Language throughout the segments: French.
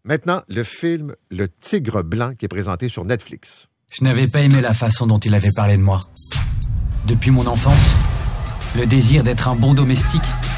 Maintenant, le film Le Tigre blanc qui est présenté sur Netflix. Je n'avais pas aimé la façon dont il avait parlé de moi. Depuis mon enfance, le désir d'être un bon domestique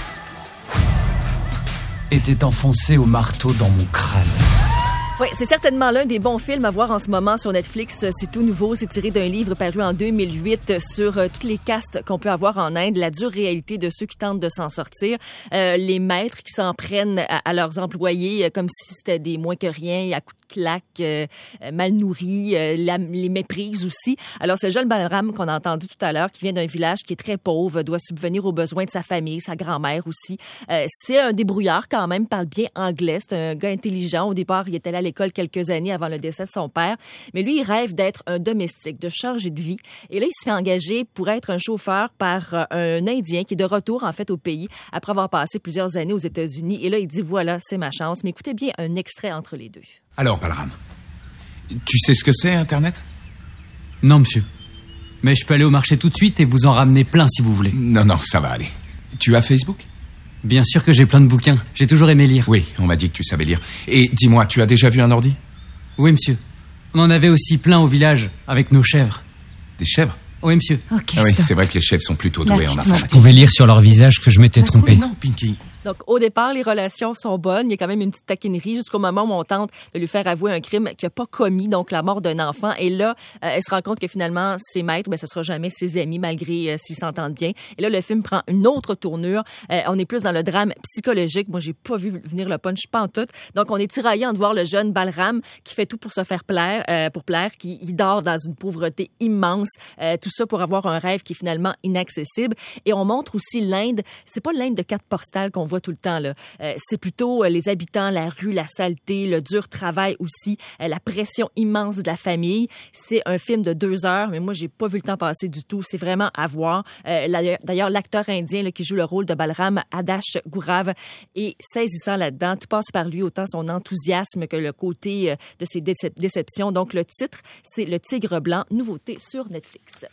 était enfoncé au marteau dans mon crâne. Oui, c'est certainement l'un des bons films à voir en ce moment sur Netflix. C'est tout nouveau. C'est tiré d'un livre paru en 2008 sur toutes les castes qu'on peut avoir en Inde, la dure réalité de ceux qui tentent de s'en sortir, les maîtres qui s'en prennent à leurs employés comme si c'était des moins que rien, à coups de claque, mal nourris, les méprises aussi. Alors, c'est le jeune Balram qu'on a entendu tout à l'heure, qui vient d'un village qui est très pauvre, doit subvenir aux besoins de sa famille, sa grand-mère aussi. C'est un débrouillard quand même, parle bien anglais. C'est un gars intelligent. Au départ, il était là à l'école quelques années avant le décès de son père. Mais lui, il rêve d'être un domestique, de changer de vie. Et là, il se fait engager pour être un chauffeur par un Indien qui est de retour, en fait, au pays après avoir passé plusieurs années aux États-Unis. Et là, il dit, voilà, c'est ma chance. Mais écoutez bien un extrait entre les deux. Alors, Balram, tu sais ce que c'est, Internet? Non, monsieur. Mais je peux aller au marché tout de suite et vous en ramener plein si vous voulez. Non, ça va aller. Tu as Facebook? Bien sûr que j'ai plein de bouquins. J'ai toujours aimé lire. Oui, on m'a dit que tu savais lire. Et dis-moi, tu as déjà vu un ordi? Oui, monsieur. On en avait aussi plein au village, avec nos chèvres. Des chèvres? Oui, monsieur. Ah oui, c'est vrai que les chèvres sont plutôt doués en Je informatique. pouvais lire sur leur visage que je m'étais trompé. Oui, non, Pinky. Donc, au départ, les relations sont bonnes. Il y a quand même une petite taquinerie jusqu'au moment où on tente de lui faire avouer un crime qu'il n'a pas commis, donc la mort d'un enfant. Et là, elle se rend compte que finalement, ses maîtres, ce sera jamais ses amis, malgré s'ils s'entendent bien. Et là, le film prend une autre tournure. On est plus dans le drame psychologique. Moi, j'ai pas vu venir le punch pantoute. Donc, on est tiraillé entre voir le jeune Balram qui fait tout pour se faire plaire, qui il dort dans une pauvreté immense. Tout ça pour avoir un rêve qui est finalement inaccessible. Et on montre aussi l'Inde. C'est pas l'Inde de carte postale qu'on voit tout le temps, là. C'est plutôt les habitants, la rue, la saleté, le dur travail aussi, la pression immense de la famille. C'est un film de 2 heures, mais moi, j'ai pas vu le temps passer du tout. C'est vraiment à voir. D'ailleurs, l'acteur indien là, qui joue le rôle de Balram, Adarsh Gourav, est saisissant là-dedans. Tout passe par lui, autant son enthousiasme que le côté de ses déceptions. Donc, le titre, c'est Le Tigre blanc, nouveauté sur Netflix.